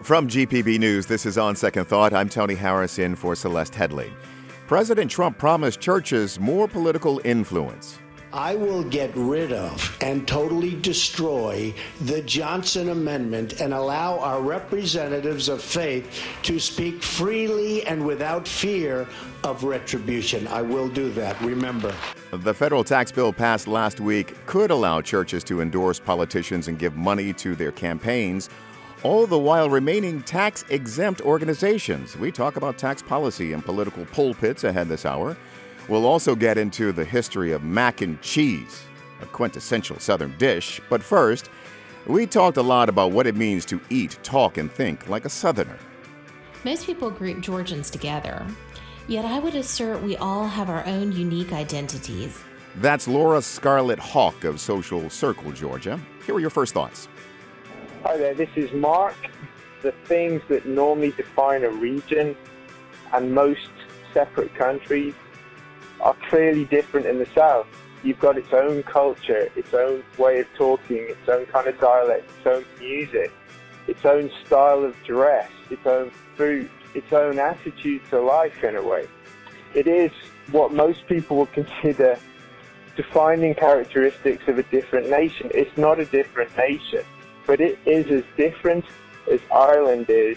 From GPB News, this is On Second Thought. I'm Tony Harris in for Celeste Headley. President Trump promised churches more political influence. I will get rid of and totally destroy the Johnson Amendment and allow our representatives of faith to speak freely and without fear of retribution. I will do that, remember. The federal tax bill passed last week could allow churches to endorse politicians and give money to their campaigns, all the while remaining tax-exempt organizations. We talk about tax policy and political pulpits ahead this hour. We'll also get into the history of mac and cheese, a quintessential Southern dish. But first, we talked a lot about what it means to eat, talk, and think like a Southerner. Most people group Georgians together, yet I would assert we all have our own unique identities. That's Laura Scarlett Hawk of Social Circle, Georgia. Here are your first thoughts. Hi there, this is Mark. The things that normally define a region and most separate countries are clearly different in the South. You've got its own culture, its own way of talking, its own kind of dialect, its own music, its own style of dress, its own food, its own attitude to life in a way. It is what most people would consider defining characteristics of a different nation. It's not a different nation, but it is as different as Ireland is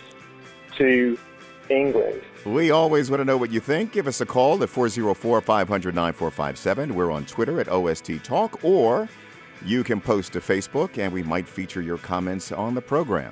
to England. We always want to know what you think. Give us a call at 404-500-9457. We're on Twitter at OST Talk, or you can post to Facebook, and we might feature your comments on the program.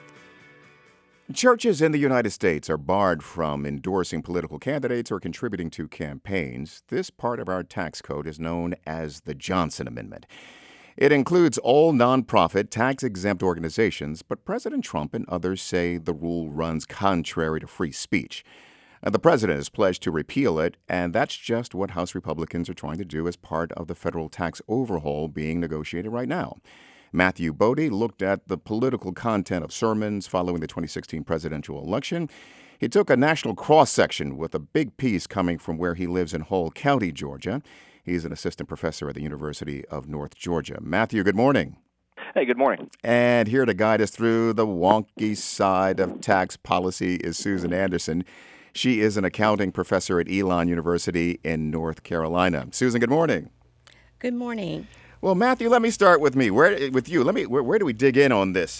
Churches in the United States are barred from endorsing political candidates or contributing to campaigns. This part of our tax code is known as the Johnson Amendment. It includes all nonprofit, tax-exempt organizations, but President Trump and others say the rule runs contrary to free speech. The president has pledged to repeal it, and that's just what House Republicans are trying to do as part of the federal tax overhaul being negotiated right now. Matthew Bodie looked at the political content of sermons following the 2016 presidential election. He took a national cross-section with a big piece coming from where he lives in Hall County, Georgia. He's an assistant professor at the University of North Georgia. Matthew, good morning. Hey, good morning. And here to guide us through the wonky side of tax policy is Susan Anderson. She is an accounting professor at Elon University in North Carolina. Susan, good morning. Good morning. Well, Matthew, let me start with me. Where do we dig in on this?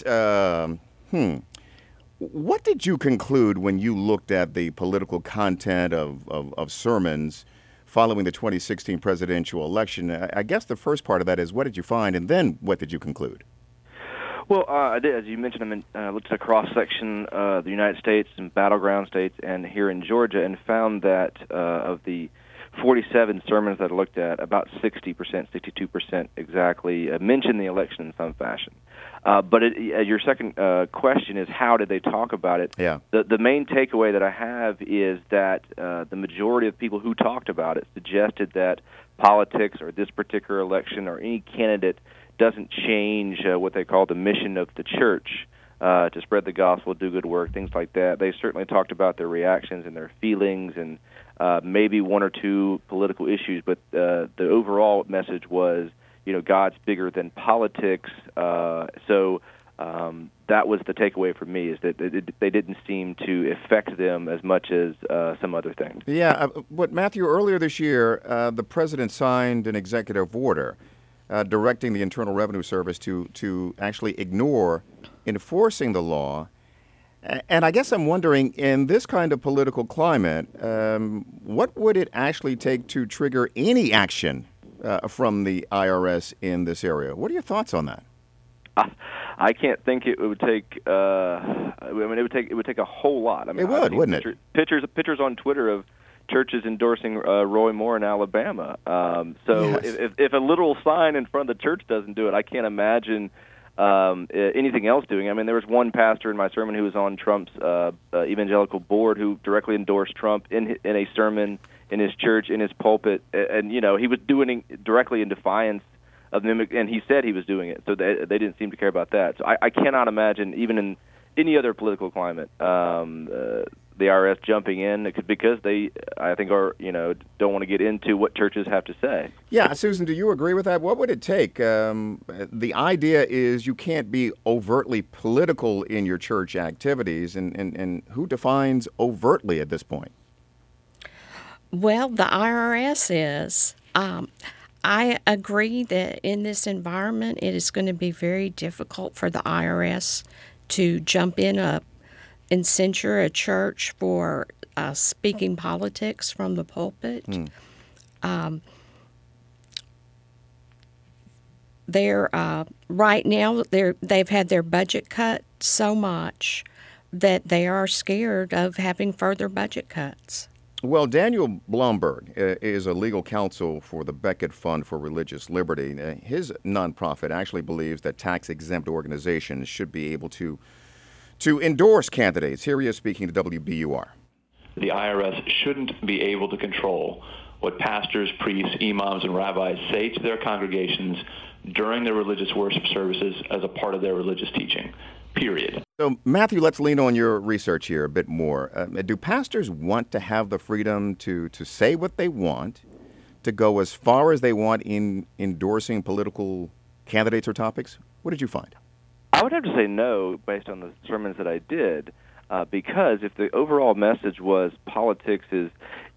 What did you conclude when you looked at the political content of sermons following the 2016 presidential election? I guess the first part of that is, what did you find, and then what did you conclude? Well, I did, as you mentioned, I looked at a cross-section of the United States and battleground states and here in Georgia, and found that of the 47 sermons that I looked at, about 60%, 62% exactly, mentioned the election in some fashion. But your second question is, how did they talk about it? Yeah. The main takeaway that I have is that the majority of people who talked about it suggested that politics or this particular election or any candidate doesn't change what they call the mission of the church, to spread the gospel, do good work, things like that. They certainly talked about their reactions and their feelings and maybe one or two political issues, but the overall message was, God's bigger than politics. So that was the takeaway for me, is that they didn't seem to affect them as much as some other things. Yeah, but Matthew, earlier this year, the president signed an executive order directing the Internal Revenue Service to actually ignore enforcing the law. And I guess I'm wondering, in this kind of political climate, what would it actually take to trigger any action from the IRS in this area? What are your thoughts on that? I can't think it would take. It would take a whole lot. It would, wouldn't it? Pictures on Twitter of churches endorsing Roy Moore in Alabama. Yes. If a little sign in front of the church doesn't do it, I can't imagine anything else doing. I mean, there was one pastor in my sermon who was on Trump's evangelical board who directly endorsed Trump in a sermon in his church, in his pulpit, and he was doing it directly in defiance of them, and he said he was doing it, so they didn't seem to care about that. So I cannot imagine, even in any other political climate, the IRS jumping in because they, I think, are don't want to get into what churches have to say. Yeah, Susan, do you agree with that? What would it take? The idea is you can't be overtly political in your church activities, and who defines overtly at this point? Well, the IRS is. I agree that in this environment, it is going to be very difficult for the IRS to jump in and censure a church for speaking politics from the pulpit. They're right now they've had their budget cut so much that they are scared of having further budget cuts. Well, Daniel Blomberg is a legal counsel for the Becket Fund for Religious Liberty. His nonprofit actually believes that tax-exempt organizations should be able to endorse candidates. Here he is speaking to WBUR. The IRS shouldn't be able to control what pastors, priests, imams, and rabbis say to their congregations during their religious worship services as a part of their religious teaching, period. So, Matthew, let's lean on your research here a bit more. Do pastors want to have the freedom to say what they want, to go as far as they want in endorsing political candidates or topics? What did you find? I would have to say no, based on the sermons that I did, because if the overall message was politics is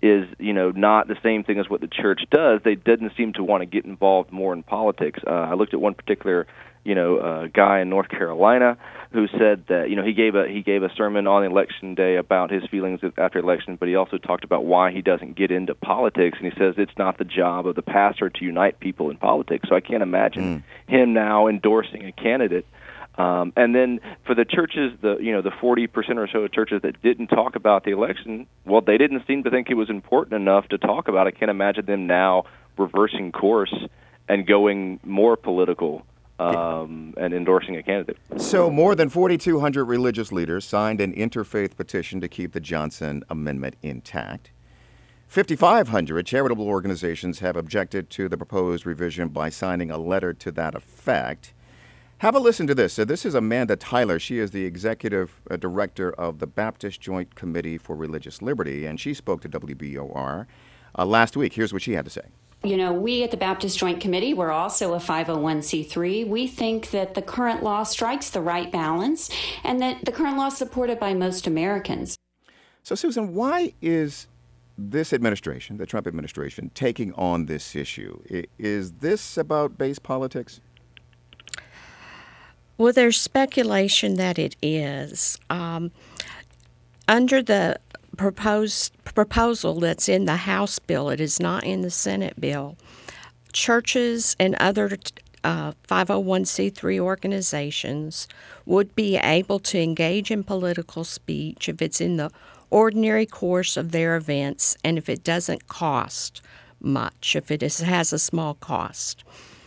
not the same thing as what the church does, they didn't seem to want to get involved more in politics. I looked at one particular guy in North Carolina who said that he gave a sermon on election day about his feelings after election, but he also talked about why he doesn't get into politics, and he says it's not the job of the pastor to unite people in politics. So I can't imagine him now endorsing a candidate. And then for the churches, the 40% or so of churches that didn't talk about the election, well, they didn't seem to think it was important enough to talk about. I can't imagine them now reversing course and going more political and endorsing a candidate. So more than 4,200 religious leaders signed an interfaith petition to keep the Johnson Amendment intact. 5,500 charitable organizations have objected to the proposed revision by signing a letter to that effect. Have a listen to this. So this is Amanda Tyler. She is the executive director of the Baptist Joint Committee for Religious Liberty, and she spoke to WBOR last week. Here's what she had to say. We at the Baptist Joint Committee, we're also a 501c3. We think that the current law strikes the right balance and that the current law is supported by most Americans. So, Susan, why is this administration, the Trump administration, taking on this issue? Is this about base politics? Well, there's speculation that it is. Under the proposal that's in the House bill, it is not in the Senate bill, churches and other 501c3 organizations would be able to engage in political speech if it's in the ordinary course of their events and if it doesn't cost much, if it has a small cost.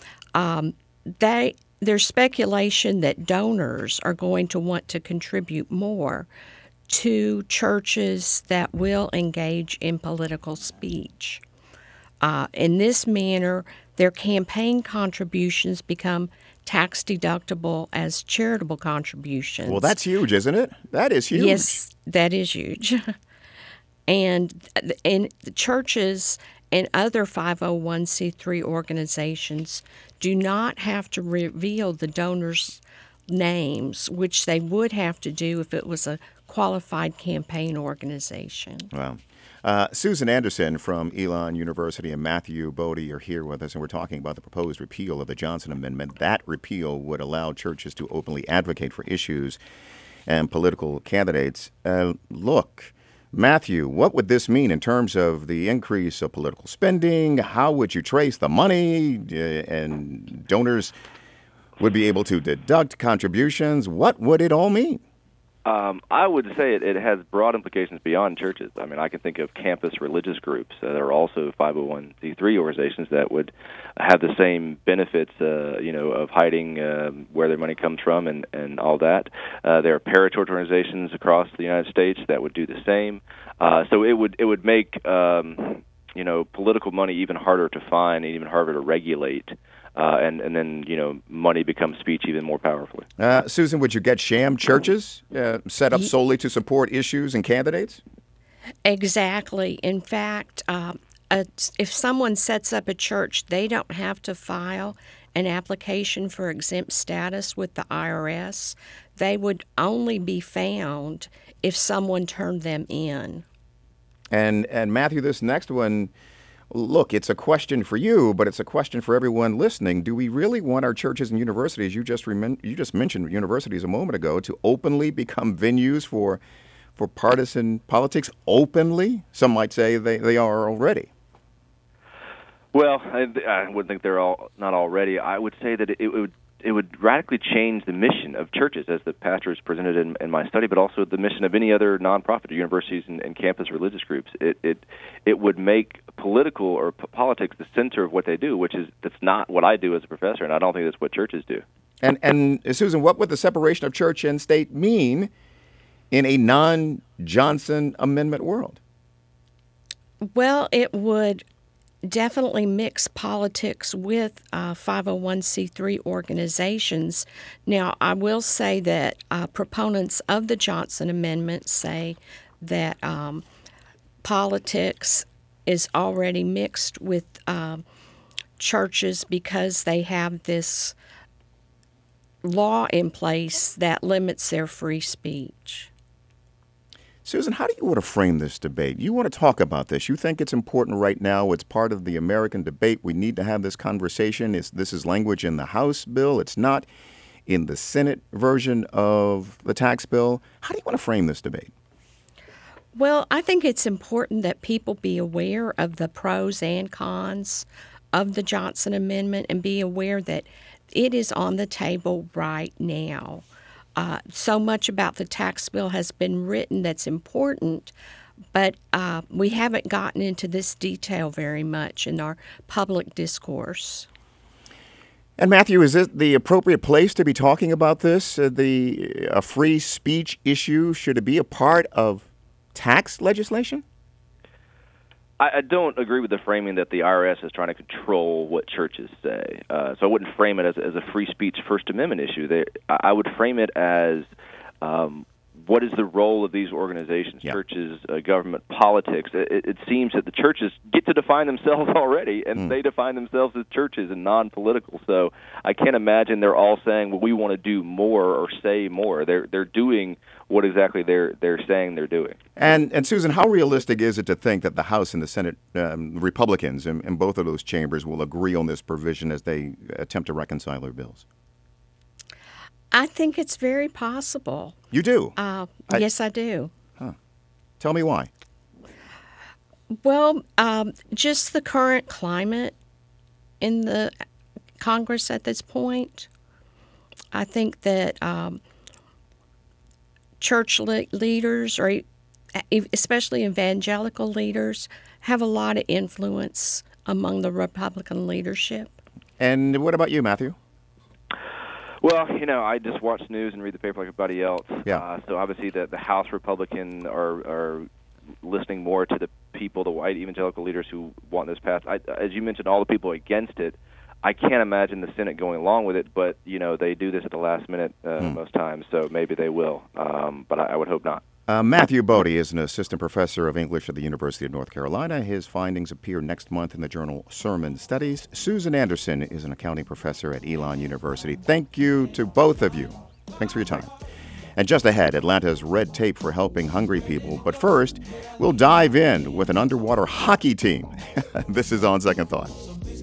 There's speculation that donors are going to want to contribute more to churches that will engage in political speech. In this manner, their campaign contributions become tax deductible as charitable contributions. Well, that's huge, isn't it? That is huge. Yes, that is huge. And the churches and other 501c3 organizations do not have to reveal the donors' names, which they would have to do if it was a qualified campaign organization. Wow. Susan Anderson from Elon University and Matthew Bodie are here with us, and we're talking about the proposed repeal of the Johnson Amendment. That repeal would allow churches to openly advocate for issues and political candidates. Look, Matthew, what would this mean in terms of the increase of political spending? How would you trace the money? And donors would be able to deduct contributions. What would it all mean? I would say it has broad implications beyond churches. I mean, I can think of campus religious groups that are also 501c3 organizations that would have the same benefits, of hiding where their money comes from and all that. There are parachurch organizations across the United States that would do the same. So it would make political money even harder to find and even harder to regulate and then money becomes speech even more powerfully. Susan, would you get sham churches set up solely to support issues and candidates? Exactly. In fact, if someone sets up a church, they don't have to file an application for exempt status with the IRS. They would only be found if someone turned them in. And Matthew, this next one, look, it's a question for you, but it's a question for everyone listening. Do we really want our churches and universities, you just mentioned universities a moment ago, to openly become venues for partisan politics? Openly? Some might say they are already. Well, I wouldn't think they're not already. I would say that it would radically change the mission of churches, as the pastor has presented in my study, but also the mission of any other nonprofit, universities and campus religious groups. It would make political or politics the center of what they do, that's not what I do as a professor, and I don't think that's what churches do. And Susan, what would the separation of church and state mean in a non-Johnson Amendment world? Well, it would definitely mix politics with 501c3 organizations. Now, I will say that proponents of the Johnson Amendment say that politics is already mixed with churches because they have this law in place that limits their free speech. Susan, how do you want to frame this debate? You want to talk about this. You think it's important right now. It's part of the American debate. We need to have this conversation. This is language in the House bill. It's not in the Senate version of the tax bill. How do you want to frame this debate? Well, I think it's important that people be aware of the pros and cons of the Johnson Amendment and be aware that it is on the table right now. So much about the tax bill has been written that's important, but we haven't gotten into this detail very much in our public discourse. And Matthew, is it the appropriate place to be talking about this? A free speech issue, should it be a part of tax legislation? I don't agree with the framing that the IRS is trying to control what churches say. So I wouldn't frame it as a free speech First Amendment issue. I would frame it as what is the role of these organizations, churches, government, politics. It seems that the churches get to define themselves already, and they define themselves as churches and non-political. So I can't imagine they're all saying, well, we want to do more or say more. They're doing what exactly they're saying they're doing. And Susan, how realistic is it to think that the House and the Senate Republicans in both of those chambers will agree on this provision as they attempt to reconcile their bills? I think it's very possible. You do? Yes, I do. Huh. Tell me why. Well, just the current climate in the Congress at this point. I think that church leaders, or especially evangelical leaders, have a lot of influence among the Republican leadership. And what about you, Matthew? Well, I just watch news and read the paper like everybody else. Yeah. So obviously the House Republicans are listening more to the people, the white evangelical leaders who want this passed. As you mentioned, all the people against it. I can't imagine the Senate going along with it, but, they do this at the last minute most times, so maybe they will. But I would hope not. Matthew Bodie is an assistant professor of English at the University of North Carolina. His findings appear next month in the journal Sermon Studies. Susan Anderson is an accounting professor at Elon University. Thank you to both of you. Thanks for your time. And just ahead, Atlanta's red tape for helping hungry people. But first, we'll dive in with an underwater hockey team. This is On Second Thought.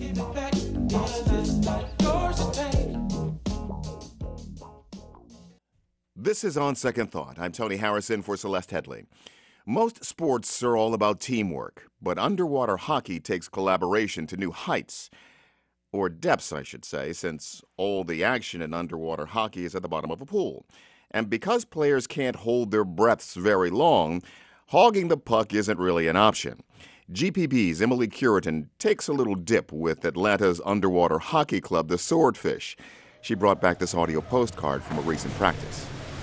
This is On Second Thought. I'm Tony Harrison for Celeste Headley. Most sports are all about teamwork, but underwater hockey takes collaboration to new heights. Or depths, I should say, since all the action in underwater hockey is at the bottom of a pool. And because players can't hold their breaths very long, hogging the puck isn't really an option. GPB's Emily Curitan takes a little dip with Atlanta's underwater hockey club, the Swordfish. She brought back this audio postcard from a recent practice.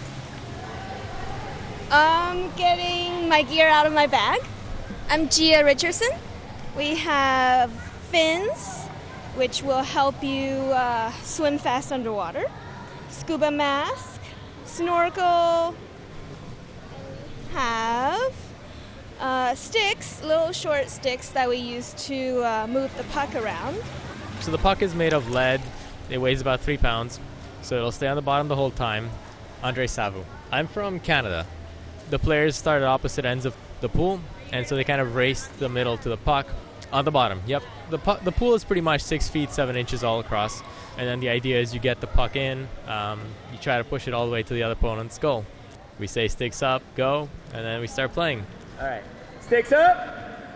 I'm getting my gear out of my bag. I'm Gia Richardson. We have fins, which will help you swim fast underwater, scuba mask, snorkel, have sticks, little short sticks that we use to move the puck around. So the puck is made of lead. It weighs about 3 pounds, so it'll stay on the bottom the whole time. Andre Savu. I'm from Canada. The players start at opposite ends of the pool, and so they kind of race the middle to the puck on the bottom. Yep. The pool is pretty much 6 feet 7 inches all across, and then the idea is you get the puck in, you try to push it all the way to the other opponent's goal. We say sticks up, go, and then we start playing. All right, sticks up.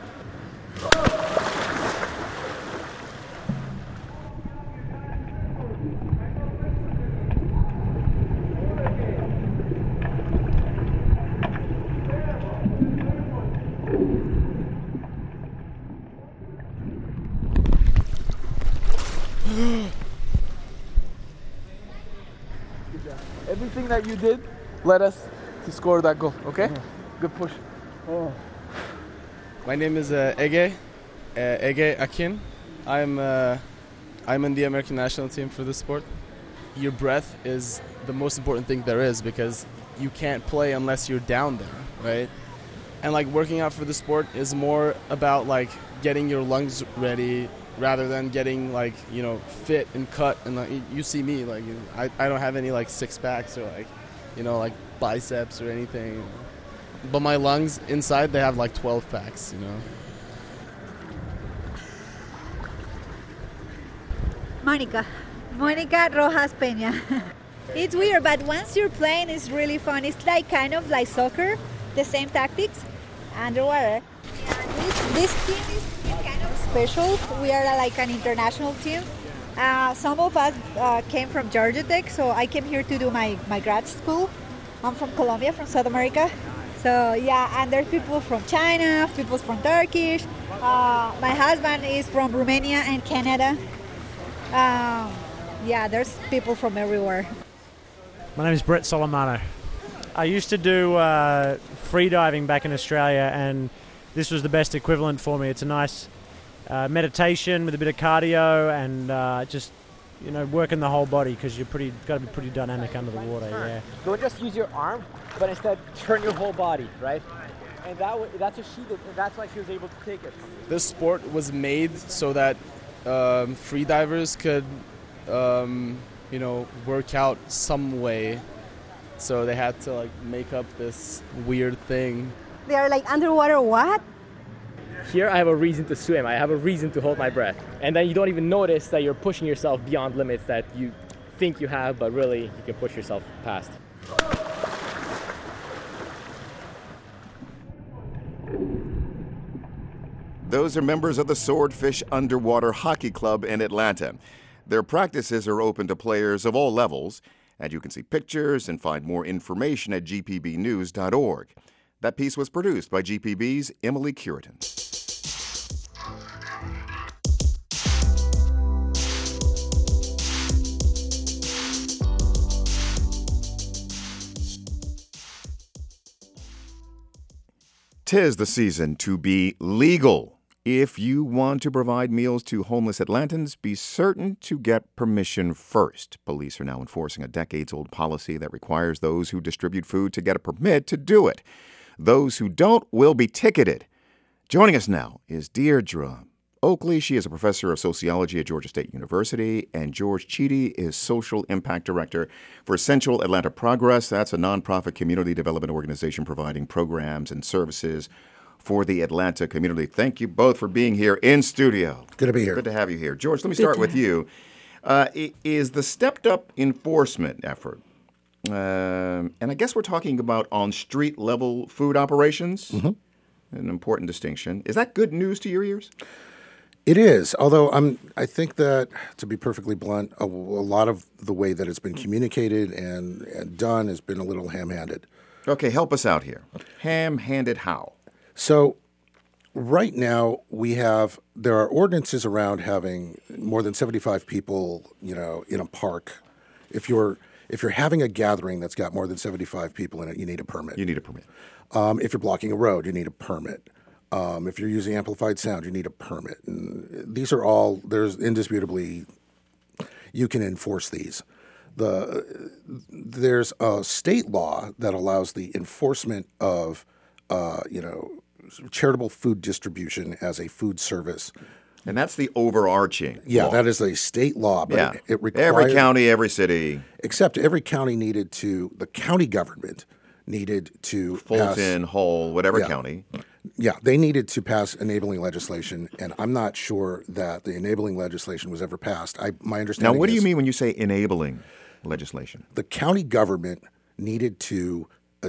Everything that you did led us to score that goal, okay? Good push. My name is Ege Akin. I'm in the American national team for this sport. Your breath is the most important thing there is because you can't play unless you're down there, right? And like working out for the sport is more about like getting your lungs ready rather than getting like, you know, fit and cut. And like, you see me, like I don't have any like six packs or like, you know, like biceps or anything. But my lungs inside, they have like 12 packs, you know. Monica Rojas Peña. It's weird, but once you're playing, it's really fun. It's like kind of like soccer, the same tactics, underwater. Yeah, this team is kind of special. We are like an international team. Some of us came from Georgia Tech, so I came here to do my grad school. I'm from Colombia, from South America. So yeah, and there's people from China, people from Turkish. My husband is from Romania and Canada. Yeah, there's people from everywhere. My name is Brett Solomano. I used to do free diving back in Australia, and this was the best equivalent for me. It's a nice meditation with a bit of cardio and just, you know, working the whole body because you're got to be pretty dynamic under the water. Yeah. Don't just use your arm, but instead turn your whole body, right? And that's what she did, and that's why she was able to take it. This sport was made so that free divers could, you know, work out some way. So they had to like make up this weird thing. They are like underwater what? Here I have a reason to swim. I have a reason to hold my breath. And then you don't even notice that you're pushing yourself beyond limits that you think you have, but really you can push yourself past. Those are members of the Swordfish Underwater Hockey Club in Atlanta. Their practices are open to players of all levels, and you can see pictures and find more information at gpbnews.org. That piece was produced by GPB's Emily Curitan. Tis the season to be legal. If you want to provide meals to homeless Atlantans, be certain to get permission first. Police are now enforcing a decades-old policy that requires those who distribute food to get a permit to do it. Those who don't will be ticketed. Joining us now is Deirdre Oakley. She is a professor of sociology at Georgia State University, and George Chidi is Social Impact Director for Central Atlanta Progress. That's a nonprofit community development organization providing programs and services for the Atlanta community. Thank you both for being here in studio. Good to be here. Good to have you here. George, let me start with you. Is the stepped-up enforcement effort, and I guess we're talking about on street-level food operations, an important distinction. Is that good news to your ears? It is, although I think that, to be perfectly blunt, a lot of the way that it's been communicated and done has been a little ham-handed. Okay, help us out here. Ham-handed how? So right now there are ordinances around having more than 75 people, you know, in a park. If you're having a gathering that's got more than 75 people in it, you need a permit. You need a permit. If you're blocking a road, you need a permit. If you're using amplified sound, you need a permit. And these are all, there's indisputably, you can enforce these. There's a state law that allows the enforcement of, charitable food distribution as a food service. And that's the overarching law. law. That is a state law, but it requires... Every county, every city. Except every county the county government needed to Fulton, Hull, whatever county. Yeah, they needed to pass enabling legislation, and I'm not sure that the enabling legislation was ever passed. My understanding Now, what do you mean when you say enabling legislation? The county government needed to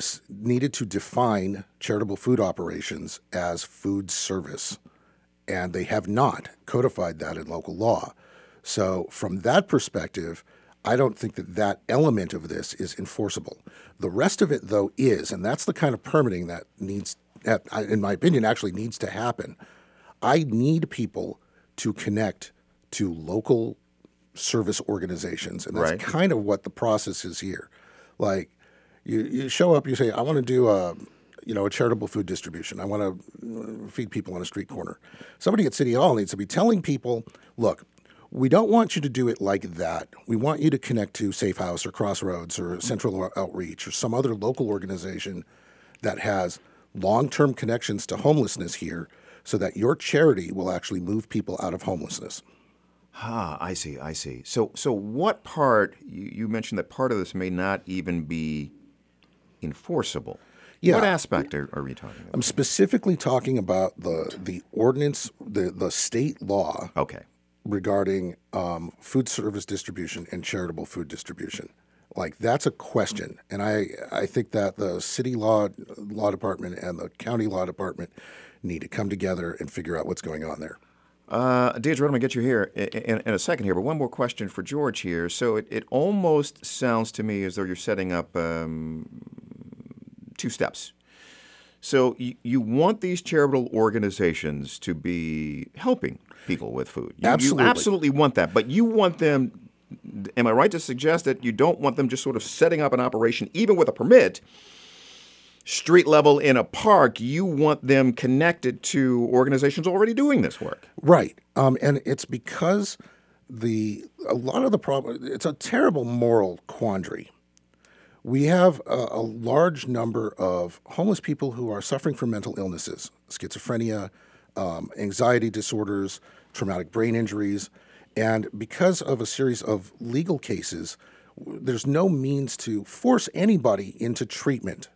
define charitable food operations as food service, and they have not codified that in local law. So from that perspective, I don't think that element of this is enforceable. The rest of it, though, is, and that's the kind of permitting that needs, in my opinion, actually needs to happen. I need people to connect to local service organizations, and that's kind of what the process is here. Like, you show up, you say, I want to do a charitable food distribution. I want to feed people on a street corner. Somebody at City Hall needs to be telling people, look, we don't want you to do it like that. We want you to connect to Safe House or Crossroads or Central Outreach or some other local organization that has long-term connections to homelessness here so that your charity will actually move people out of homelessness. I see. So what part, you mentioned that part of this may not even be enforceable. Yeah. What aspect are we talking about? I'm specifically talking about the ordinance, the state law regarding food service distribution and charitable food distribution. Like, that's a question. And I think that the city law department and the county law department need to come together and figure out what's going on there. Deirdre, I'm going to get you here in a second here, but one more question for George here. So it almost sounds to me as though you're setting up two steps. So you want these charitable organizations to be helping people with food. You absolutely want that, but you want them, am I right to suggest that you don't want them just sort of setting up an operation, even with a permit, street level in a park? You want them connected to organizations already doing this work. Right. And it's because a lot of the problem, it's a terrible moral quandary. We have a large number of homeless people who are suffering from mental illnesses, schizophrenia, anxiety disorders, traumatic brain injuries. And because of a series of legal cases, there's no means to force anybody into treatment.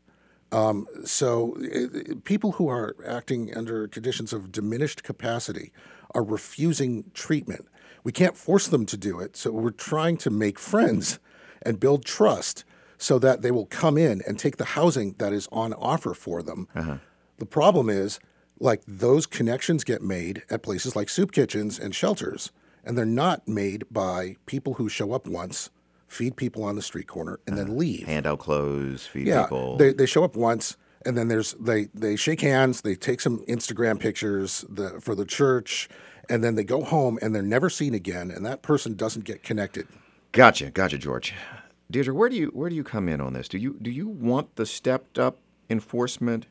So people who are acting under conditions of diminished capacity are refusing treatment. We can't force them to do it, so we're trying to make friends and build trust so that they will come in and take the housing that is on offer for them. The problem is, like, those connections get made at places like soup kitchens and shelters, and they're not made by people who show up once, feed people on the street corner, and then leave. Hand out clothes, feed people. They show up once, and then they shake hands, they take some Instagram pictures for the church, and then they go home, and they're never seen again, and that person doesn't get connected. Gotcha, George. Deirdre, where do you come in on this? Do you want the stepped up enforcement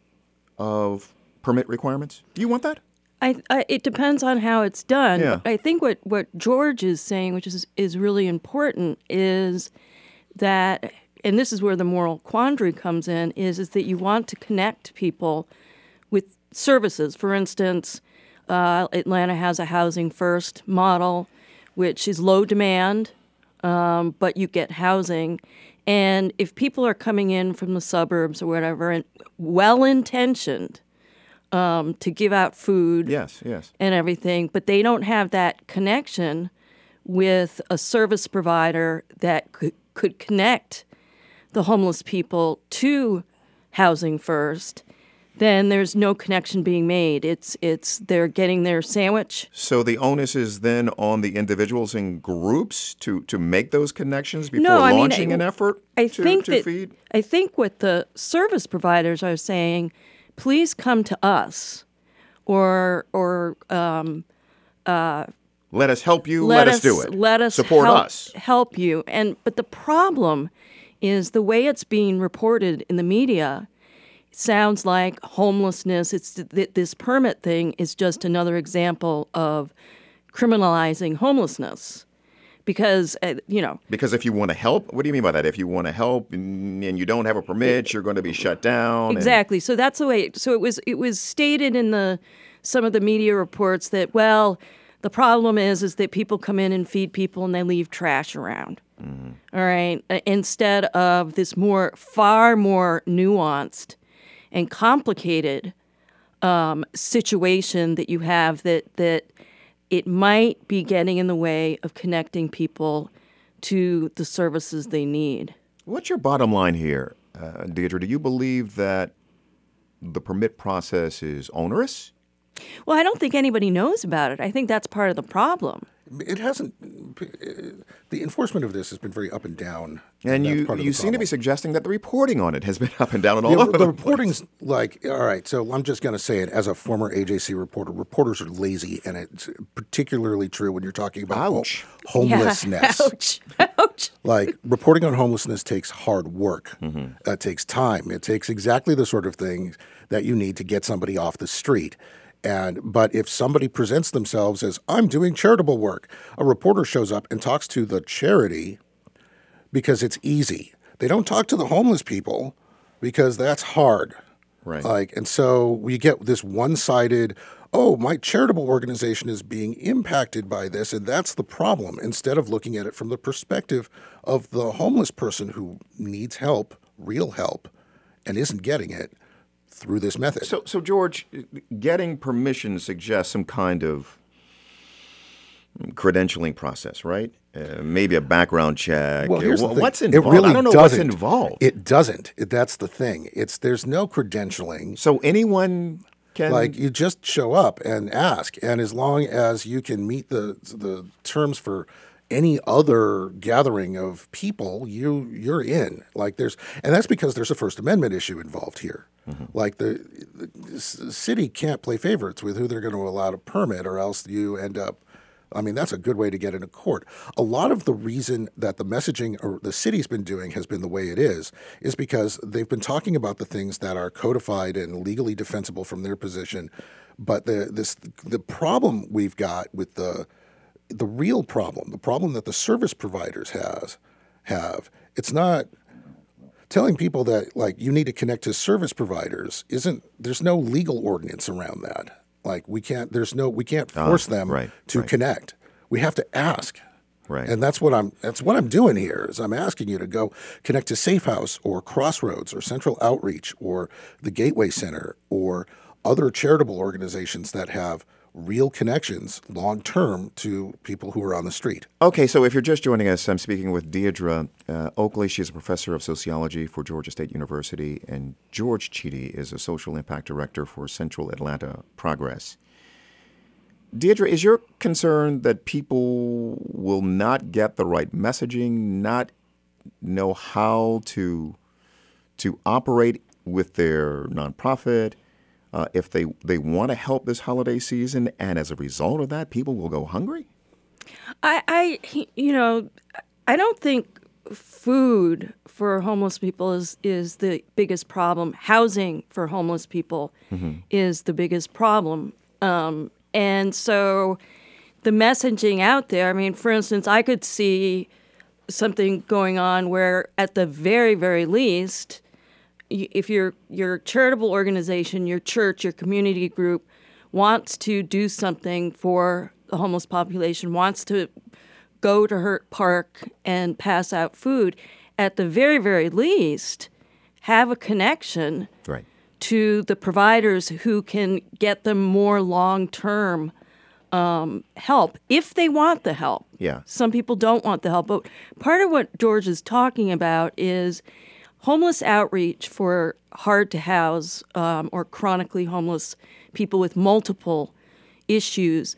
of permit requirements? Do you want that? It depends on how it's done. Yeah. I think what George is saying, which is really important, is that, and this is where the moral quandary comes in, is that you want to connect people with services. For instance, Atlanta has a Housing First model, which is low demand, but you get housing. And if people are coming in from the suburbs or whatever, and well-intentioned, to give out food yes. and everything, but they don't have that connection with a service provider that could connect the homeless people to Housing First, then there's no connection being made. It's they're getting their sandwich. So the onus is then on the individuals and groups to make those connections before launching an effort to feed? I think what the service providers are saying, please come to us, or let us help you. Let us do it. Let us support us. Help you. But the problem is the way it's being reported in the media sounds like homelessness. This permit thing is just another example of criminalizing homelessness. Because, Because if you want to help, what do you mean by that? If you want to help and you don't have a permit, you're going to be shut down. Exactly. So that's the way. So it was stated in some of the media reports that, well, the problem is that people come in and feed people and they leave trash around. Mm-hmm. All right. Instead of this far more nuanced and complicated situation that you have that it might be getting in the way of connecting people to the services they need. What's your bottom line here, Deirdre? Do you believe that the permit process is onerous? Well, I don't think anybody knows about it. I think that's part of the problem. It hasn't. The enforcement of this has been very up and down. And you seem to be suggesting that the reporting on it has been up and down and all over the reporting's like, all right, so I'm just going to say it as a former AJC reporter. Reporters are lazy, and it's particularly true when you're talking about homelessness. Yeah. Ouch. Like, reporting on homelessness takes hard work. Mm-hmm. It takes time. It takes exactly the sort of thing that you need to get somebody off the street. But if somebody presents themselves as, I'm doing charitable work, a reporter shows up and talks to the charity because it's easy. They don't talk to the homeless people because that's hard. Right. And so we get this one-sided, my charitable organization is being impacted by this, and that's the problem, instead of looking at it from the perspective of the homeless person who needs help, real help, and isn't getting it through this method. So George, getting permission suggests some kind of credentialing process, right? Maybe a background check. Well, here's the thing. What's involved? It really I don't know doesn't. What's involved. It doesn't. That's the thing. There's no credentialing. So anyone can... Like, you just show up and ask, and as long as you can meet the terms for any other gathering of people, you're in. And that's because there's a First Amendment issue involved here. Mm-hmm. Like the city can't play favorites with who they're going to allow to permit, or else you end up. I mean, that's a good way to get into court. A lot of the reason that the messaging or the city's been doing has been the way it is because they've been talking about the things that are codified and legally defensible from their position. But the problem we've got with the real problem, the problem that the service providers have, it's not telling people that, like, you need to connect to service providers. There's no legal ordinance around that. Like, we can't force them to connect. We have to ask. Right. And that's what I'm doing here is I'm asking you to go connect to Safe House or Crossroads or Central Outreach or the Gateway Center or other charitable organizations that have real connections long-term to people who are on the street. Okay, so if you're just joining us, I'm speaking with Deirdre Oakley. She's a professor of sociology for Georgia State University, and George Chidi is a social impact director for Central Atlanta Progress. Deirdre, is your concern that people will not get the right messaging, not know how to operate with their nonprofit, if they want to help this holiday season, and as a result of that, people will go hungry? I don't think food for homeless people is the biggest problem. Housing for homeless people is the biggest problem. And so the messaging out there, I mean, for instance, I could see something going on where at the very, very least, if your charitable organization, your church, your community group wants to do something for the homeless population, wants to go to Hurt Park and pass out food, at the very, very least, have a connection to the providers who can get them more long-term help, if they want the help. Yeah. Some people don't want the help. But part of what George is talking about is homeless outreach for hard-to-house or chronically homeless people with multiple issues.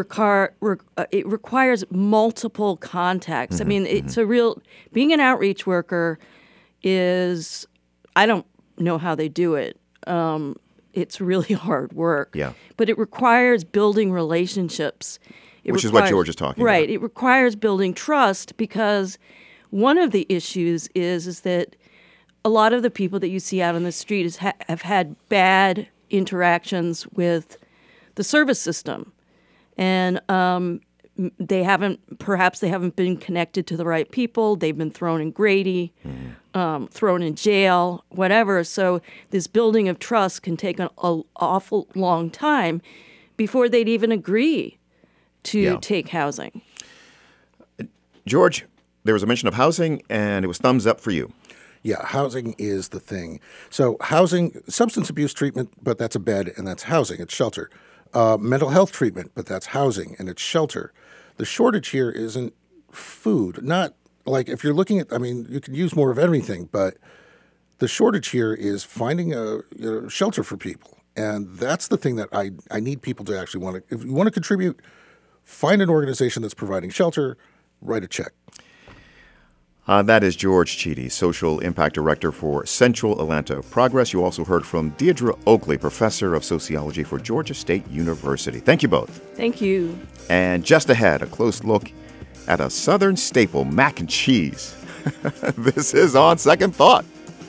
It requires multiple contacts. I mean, it's a real... Being an outreach worker is... I don't know how they do it. It's really hard work. Yeah. But it requires building relationships. Which is what George is talking about. Right. It requires building trust because one of the issues is that a lot of the people that you see out on the street have had bad interactions with the service system. And perhaps they haven't been connected to the right people. They've been thrown in Grady, thrown in jail, whatever. So this building of trust can take an awful long time before they'd even agree to take housing. George, there was a mention of housing, and it was thumbs up for you. Yeah, housing is the thing. So housing, substance abuse treatment, but that's a bed, and that's housing. It's shelter. Mental health treatment, but that's housing, and it's shelter. The shortage here isn't food. Not like if you're looking at, I mean, you can use more of everything, but the shortage here is finding a shelter for people. And that's the thing that I need people to actually want to, if you want to contribute, find an organization that's providing shelter, write a check. That is George Chidi, Social Impact Director for Central Atlanta Progress. You also heard from Deirdre Oakley, Professor of Sociology for Georgia State University. Thank you both. Thank you. And just ahead, a close look at a Southern staple, mac and cheese. This is On Second Thought.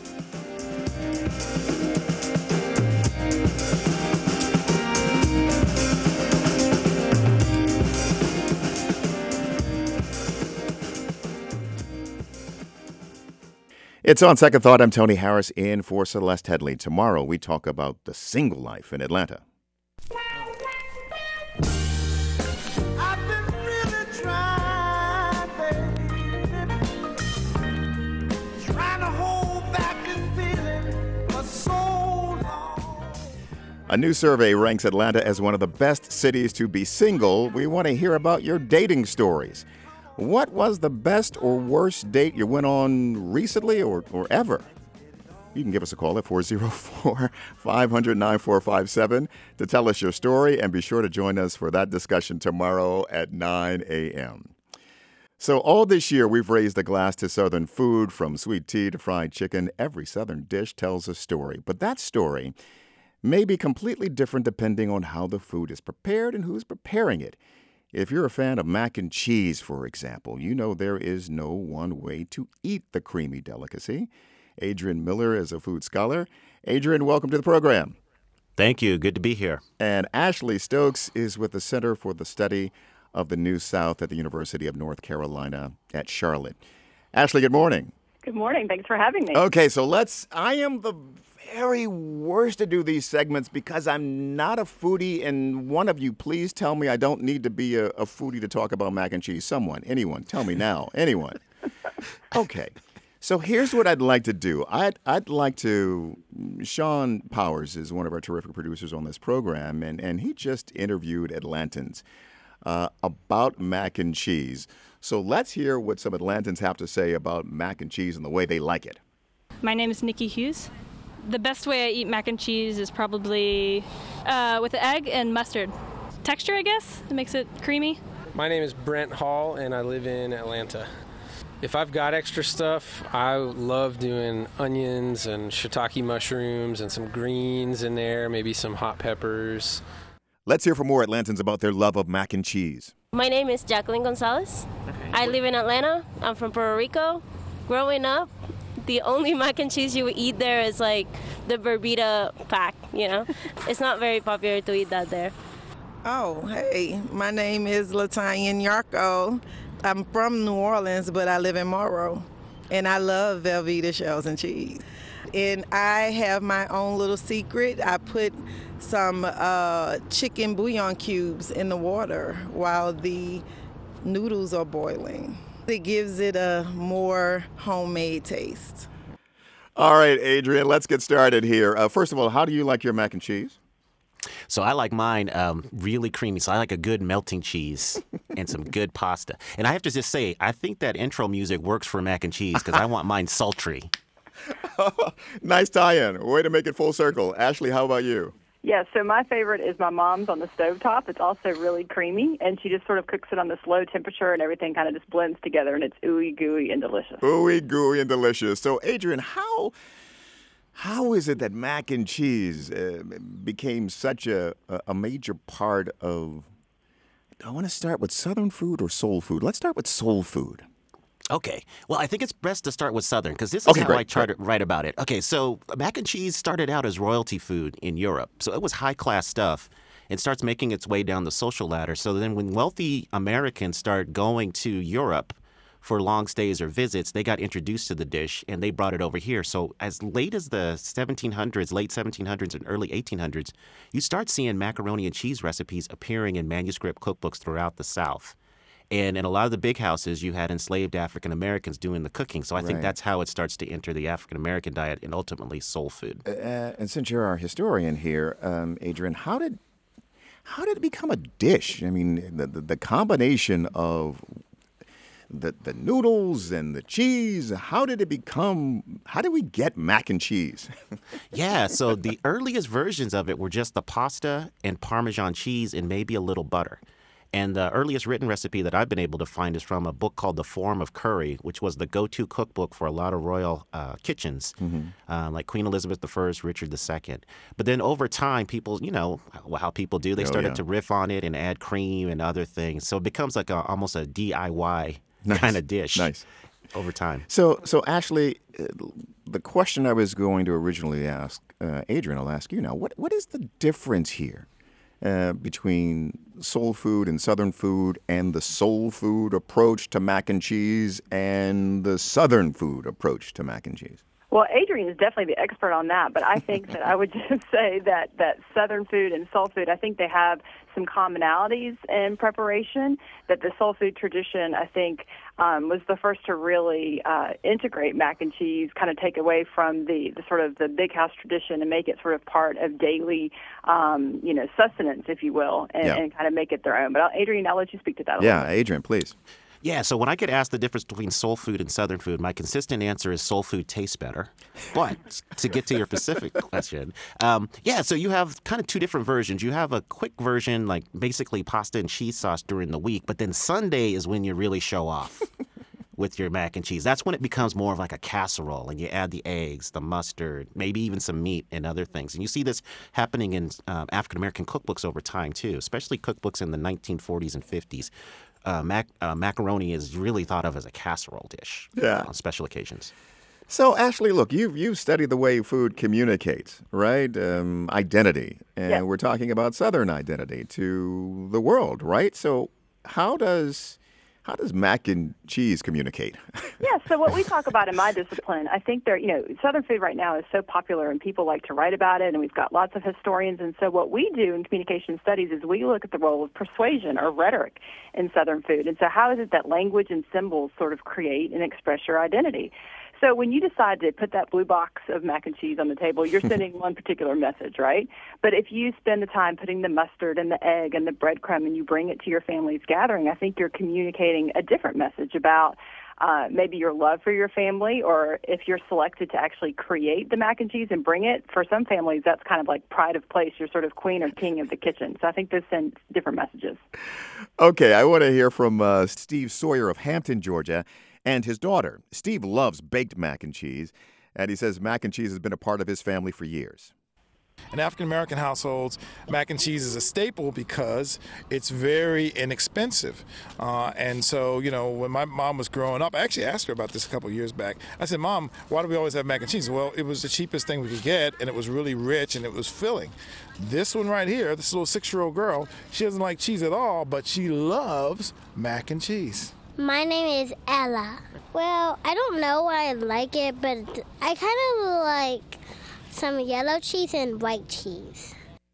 It's On Second Thought. I'm Tony Harris in for Celeste Headley. Tomorrow we talk about the single life in Atlanta. I've been really trying, trying to hold back this feeling for so long. A new survey ranks Atlanta as one of the best cities to be single. We want to hear about your dating stories. What was the best or worst date you went on recently or ever? You can give us a call at 404-500-9457 to tell us your story, and be sure to join us for that discussion tomorrow at 9 a.m. So all this year, we've raised a glass to Southern food, from sweet tea to fried chicken. Every Southern dish tells a story, but that story may be completely different depending on how the food is prepared and who's preparing it. If you're a fan of mac and cheese, for example, you know there is no one way to eat the creamy delicacy. Adrian Miller is a food scholar. Adrian, welcome to the program. Thank you. Good to be here. And Ashley Stokes is with the Center for the Study of the New South at the University of North Carolina at Charlotte. Ashley, good morning. Good morning. Thanks for having me. Okay, so I am the very worst to do these segments because I'm not a foodie, and one of you, please tell me I don't need to be a foodie to talk about mac and cheese. Anyone, tell me now. Anyone. Okay, so here's what I'd like to do. I'd like to, Sean Powers is one of our terrific producers on this program, and he just interviewed Atlantans about mac and cheese. So let's hear what some Atlantans have to say about mac and cheese and the way they like it. My name is Nikki Hughes. The best way I eat mac and cheese is probably with egg and mustard. Texture, I guess, it makes it creamy. My name is Brent Hall, and I live in Atlanta. If I've got extra stuff, I love doing onions and shiitake mushrooms and some greens in there, maybe some hot peppers. Let's hear from more Atlantans about their love of mac and cheese. My name is Jacqueline Gonzalez. I live in Atlanta. I'm from Puerto Rico. Growing up, the only mac and cheese you would eat there is like the Verbita pack, It's not very popular to eat that there. Oh, hey, my name is Latanya Yarko. I'm from New Orleans, but I live in Monroe, and I love Velveeta shells and cheese. And I have my own little secret. I put some chicken bouillon cubes in the water while the noodles are boiling. It gives it a more homemade taste. All right, Adrian, let's get started here. First of all, how do you like your mac and cheese? So I like mine really creamy. So I like a good melting cheese and some good pasta. And I have to just say, I think that intro music works for mac and cheese because I want mine sultry. Nice tie-in. Way to make it full circle. Ashley, how about you? Yeah, so my favorite is my mom's on the stovetop. It's also really creamy, and she just sort of cooks it on this low temperature, and everything kind of just blends together, and it's ooey gooey and delicious. Ooey gooey and delicious. So, Adrian, how is it that mac and cheese became such a major part of? Do I want to start with Southern food or soul food? Let's start with soul food. Okay. Well, I think it's best to start with Southern because this is how I try to write about it. Okay, so mac and cheese started out as royalty food in Europe. So it was high-class stuff. It starts making its way down the social ladder. So then when wealthy Americans start going to Europe for long stays or visits, they got introduced to the dish and they brought it over here. So as late as the 1700s, late 1700s and early 1800s, you start seeing macaroni and cheese recipes appearing in manuscript cookbooks throughout the South. And in a lot of the big houses, you had enslaved African Americans doing the cooking. So I think that's how it starts to enter the African American diet and ultimately soul food. And since you're our historian here, Adrian, how did it become a dish? I mean, the combination of the noodles and the cheese, how did we get mac and cheese? Yeah, so the earliest versions of it were just the pasta and Parmesan cheese and maybe a little butter. And the earliest written recipe that I've been able to find is from a book called The Form of Curry, which was the go-to cookbook for a lot of royal kitchens, like Queen Elizabeth I, Richard II. But then over time, people, you know, how people do, they started to riff on it and add cream and other things. So it becomes like almost a DIY kind of dish over time. So Ashley, the question I was going to originally ask Adrian, I'll ask you now. What is the difference here between soul food and Southern food and the soul food approach to mac and cheese and the Southern food approach to mac and cheese? Well, Adrian is definitely the expert on that, but I think that I would just say that Southern food and soul food, I think they have some commonalities in preparation, that the soul food tradition, I think, was the first to really integrate mac and cheese, kind of take away from the sort of the big house tradition and make it sort of part of daily, sustenance, if you will, and kind of make it their own. But Adrian, I'll let you speak to that a little bit. Adrian, please. Yeah, so when I get asked the difference between soul food and Southern food, my consistent answer is soul food tastes better. But to get to your specific question, so you have kind of two different versions. You have a quick version, like basically pasta and cheese sauce during the week, but then Sunday is when you really show off with your mac and cheese. That's when it becomes more of like a casserole, and you add the eggs, the mustard, maybe even some meat and other things. And you see this happening in African-American cookbooks over time, too, especially cookbooks in the 1940s and 50s. Macaroni is really thought of as a casserole dish on special occasions. So, Ashley, look, you've studied the way food communicates, right? Identity. And we're talking about Southern identity to the world, right? So how does mac and cheese communicate? So what we talk about in my discipline, I think Southern food right now is so popular and people like to write about it, and we've got lots of historians. And so what we do in communication studies is we look at the role of persuasion or rhetoric in Southern food. And so how is it that language and symbols sort of create and express your identity? So when you decide to put that blue box of mac and cheese on the table, you're sending one particular message, right? But if you spend the time putting the mustard and the egg and the breadcrumb and you bring it to your family's gathering, I think you're communicating a different message about maybe your love for your family, or if you're selected to actually create the mac and cheese and bring it. For some families, that's kind of like pride of place. You're sort of queen or king of the kitchen. So I think this sends different messages. Okay, I want to hear from Steve Sawyer of Hampton, Georgia. And his daughter. Steve loves baked mac and cheese, and he says mac and cheese has been a part of his family for years. In African-American households, mac and cheese is a staple because it's very inexpensive. And so, when my mom was growing up, I actually asked her about this a couple of years back. I said, Mom, why do we always have mac and cheese? Well, it was the cheapest thing we could get, and it was really rich, and it was filling. This one right here, this little 6-year-old girl, she doesn't like cheese at all, but she loves mac and cheese. My name is Ella. Well, I don't know why I like it, but I kind of like some yellow cheese and white cheese.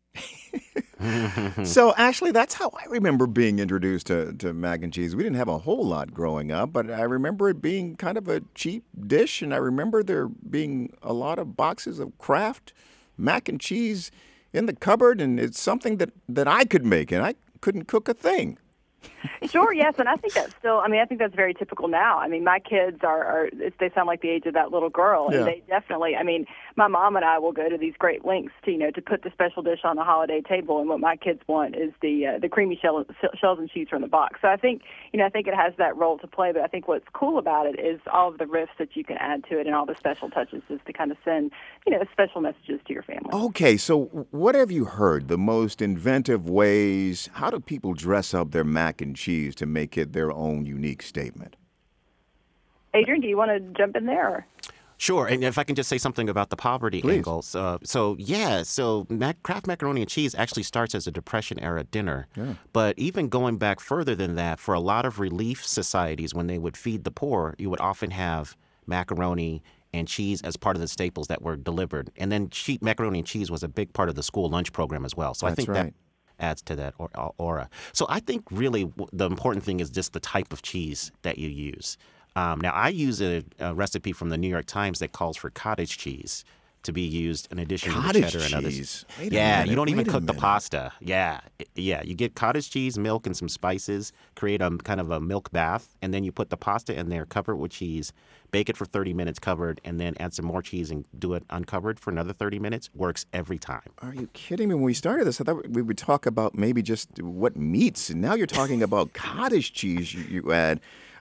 So, Ashley, that's how I remember being introduced to mac and cheese. We didn't have a whole lot growing up, but I remember it being kind of a cheap dish, and I remember there being a lot of boxes of Kraft mac and cheese in the cupboard, and it's something that I could make, and I couldn't cook a thing. Sure, yes, and I think that's I think that's very typical now. I mean, my kids they sound like the age of that little girl, and they definitely, my mom and I will go to these great lengths to put the special dish on the holiday table, and what my kids want is the creamy shells and cheese from the box. So I think it has that role to play, but I think what's cool about it is all of the riffs that you can add to it and all the special touches just to kind of send, special messages to your family. Okay, so what have you heard, the most inventive ways? How do people dress up their mac and cheese to make it their own unique statement? Adrian, do you want to jump in there? Sure, and if I can just say something about the poverty angle. So Kraft macaroni and cheese actually starts as a Depression-era dinner. Yeah. But even going back further than that, for a lot of relief societies, when they would feed the poor, you would often have macaroni and cheese as part of the staples that were delivered. And then macaroni and cheese was a big part of the school lunch program as well. So I think that adds to that aura. So I think really the important thing is just the type of cheese that you use. Now, I use a recipe from the New York Times that calls for cottage cheese to be used in addition to the cheddar and others. You don't even cook the pasta. Yeah. You get cottage cheese, milk, and some spices, create a kind of a milk bath, and then you put the pasta in there, cover it with cheese, bake it for 30 minutes covered, and then add some more cheese and do it uncovered for another 30 minutes. Works every time. Are you kidding me? When we started this, I thought we would talk about maybe just what meats, and now you're talking about cottage cheese you add.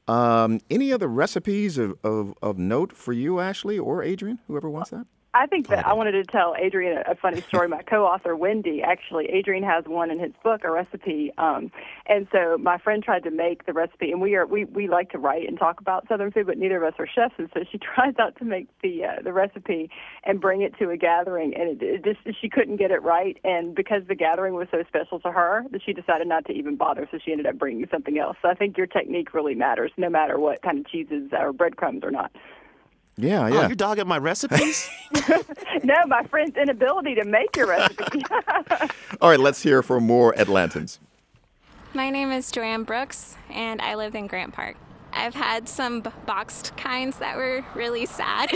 Any other recipes of note for you, Ashley, or Adrian, whoever wants that? I think that I wanted to tell Adrian a funny story. My co-author, Wendy, actually, Adrian has one in his book, a recipe. And so my friend tried to make the recipe, and we like to write and talk about Southern food, but neither of us are chefs. And so she tries out to make the recipe and bring it to a gathering, and she couldn't get it right. And because the gathering was so special to her, that she decided not to even bother, so she ended up bringing something else. So I think your technique really matters, no matter what kind of cheeses or breadcrumbs or not. Yeah. Oh, you're dogging my recipes? No, my friend's inability to make your recipe. All right, let's hear from more Atlantans. My name is Joanne Brooks, and I live in Grant Park. I've had some boxed kinds that were really sad.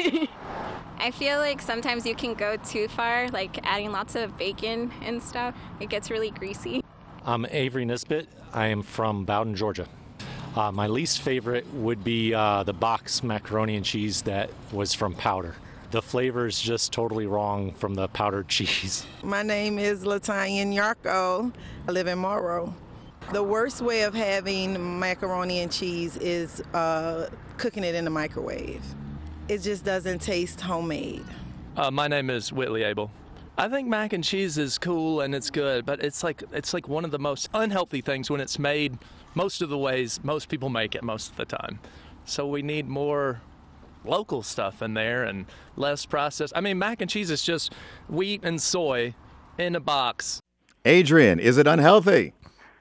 I feel like sometimes you can go too far, like adding lots of bacon and stuff. It gets really greasy. I'm Avery Nisbet. I am from Bowden, Georgia. My least favorite would be the box macaroni and cheese that was from powder. The flavor is just totally wrong from the powdered cheese. My name is Latanya Nyarko. I live in Morrow. The worst way of having macaroni and cheese is cooking it in the microwave. It just doesn't taste homemade. My name is Whitley Abel. I think mac and cheese is cool and it's good, but it's like one of the most unhealthy things when it's made most of the ways most people make it most of the time. So we need more local stuff in there and less processed. I mean, mac and cheese is just wheat and soy in a box. Adrian, is it unhealthy?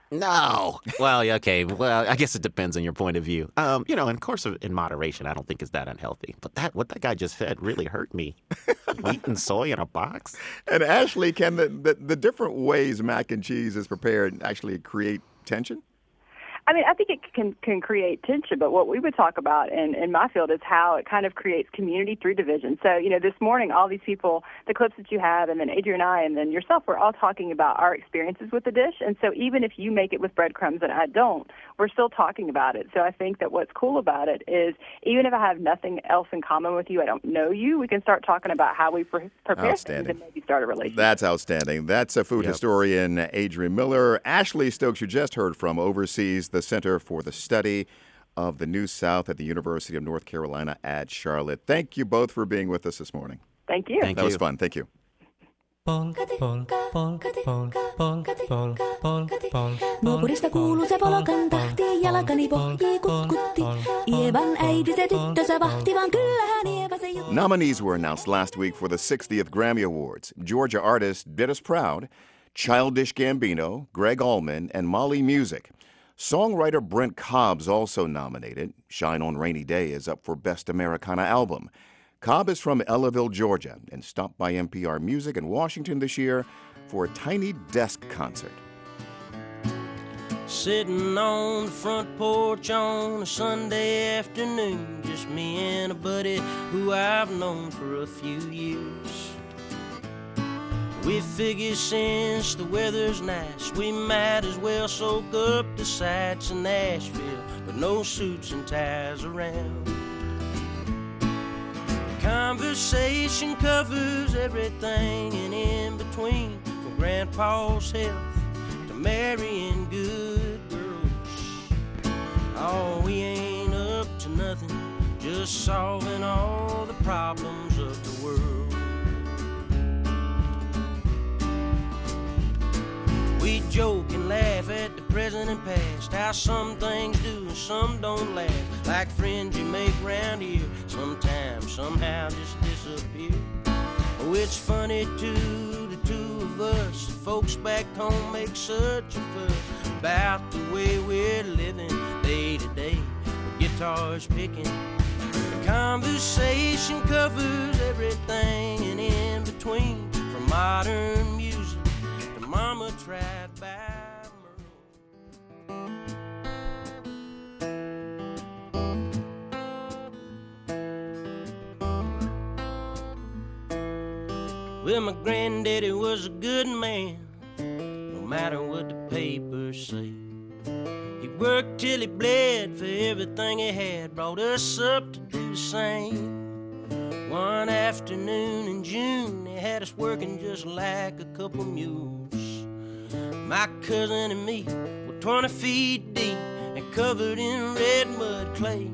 No. Well, okay. Well, I guess it depends on your point of view. Of course, in moderation, I don't think it's that unhealthy. But what that guy just said really hurt me. Wheat and soy in a box. And Ashley, can the different ways mac and cheese is prepared actually create tension? I mean, I think it can create tension, but what we would talk about in my field is how it kind of creates community through division. So, this morning, all these people, the clips that you have, and then Adrian and I, and then yourself, we're all talking about our experiences with the dish. And so even if you make it with breadcrumbs and I don't, we're still talking about it. So I think that what's cool about it is even if I have nothing else in common with you, I don't know you, we can start talking about how we prepare things and maybe start a relationship. That's outstanding. That's a food historian, Adrian Miller. Ashley Stokes, you just heard from, oversees the Center for the Study of the New South at the University of North Carolina at Charlotte. Thank you both for being with us this morning. Thank you. That was fun. Thank you. Nuokurista kuuluu se polokan tahti, jalkani pohjii kutkutti. Ievan äiti se tyttönsä vahti, vaan kyllähän Ieva se jutti. Nominees were announced last week for the 60th Grammy Awards. Georgia artists did us proud. Childish Gambino, Greg Allman, and Molly Music. Songwriter Brent Cobb's also nominated. Shine on Rainy Day is up for Best Americana Album. Cobb is from Ellaville, Georgia, and stopped by NPR Music in Washington this year for a tiny desk concert. Sitting on the front porch on a Sunday afternoon, just me and a buddy who I've known for a few years. We figure since the weather's nice, we might as well soak up the sights in Nashville with no suits and ties around. Conversation covers everything and in between, from Grandpa's health to marrying good girls. Oh, we ain't up to nothing, just solving all the problems of the world. We joke and laugh at the present present and past, how some things do and some don't last. Like friends you make round here, sometimes, somehow just disappear. Oh, it's funny too, the two of us, the folks back home make such a fuss about the way we're living day to day, with guitars picking. The conversation covers everything and in between, from modern music to Mama Tried by well, my granddaddy was a good man, no matter what the papers say. He worked till he bled for everything he had, brought us up to do the same. One afternoon in June, he had us working just like a couple mules. My cousin and me were 20 feet deep and covered in red mud clay.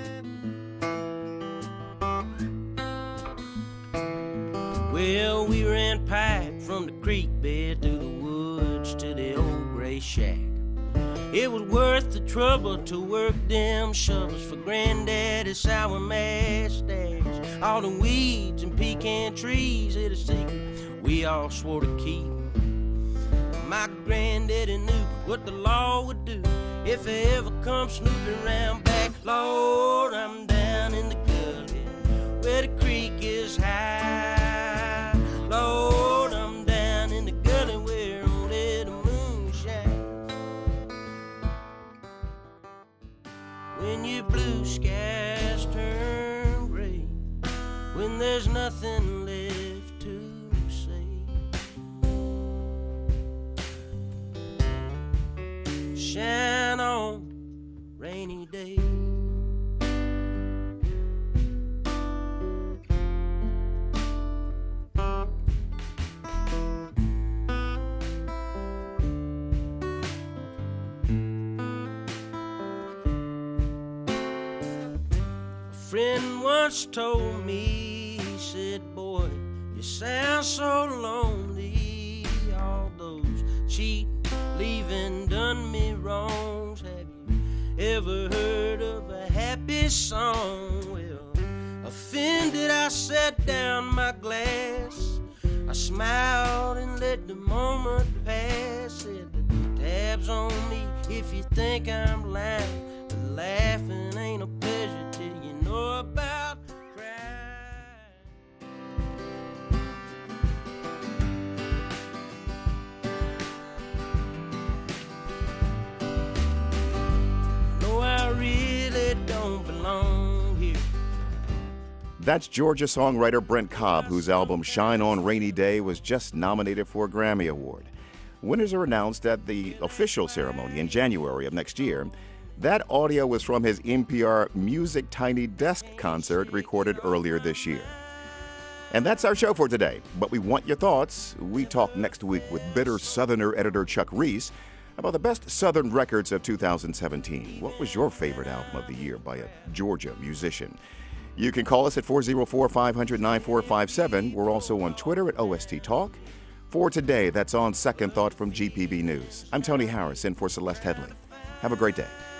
Well, we ran pipe from the creek bed through the woods to the old gray shack. It was worth the trouble to work them shovels for Granddaddy's sour mash stash. All the weeds and pecan trees hid a secret we all swore to keep. My granddaddy knew what the law would do if he ever come snooping around back. Lord, I'm down in the gully where the creek is high. Lord, I'm down in the gully where only the moon shines. When your blue skies turn gray, when there's nothing left to say, shine on rainy day. Friend once told me, he said, boy, you sound so lonely. All those cheating, leaving, done me wrongs. Have you ever heard of a happy song? Well, offended, I set down my glass. I smiled and let the moment pass. Said, the tab's on me if you think I'm lying. But laughing ain't a pleasure till you know about crying. No, I really don't belong here. That's Georgia songwriter Brent Cobb, whose album Shine on Rainy Day was just nominated for a Grammy Award. Winners are announced at the official ceremony in January of next year. That audio was from his NPR Music Tiny Desk concert recorded earlier this year. And that's our show for today, but we want your thoughts. We talk next week with Bitter Southerner editor Chuck Reese about the best Southern records of 2017. What was your favorite album of the year by a Georgia musician? You can call us at 404-500-9457. We're also on Twitter at OST Talk. For today, that's On Second Thought from GPB News. I'm Tony Harris in for Celeste Headley. Have a great day.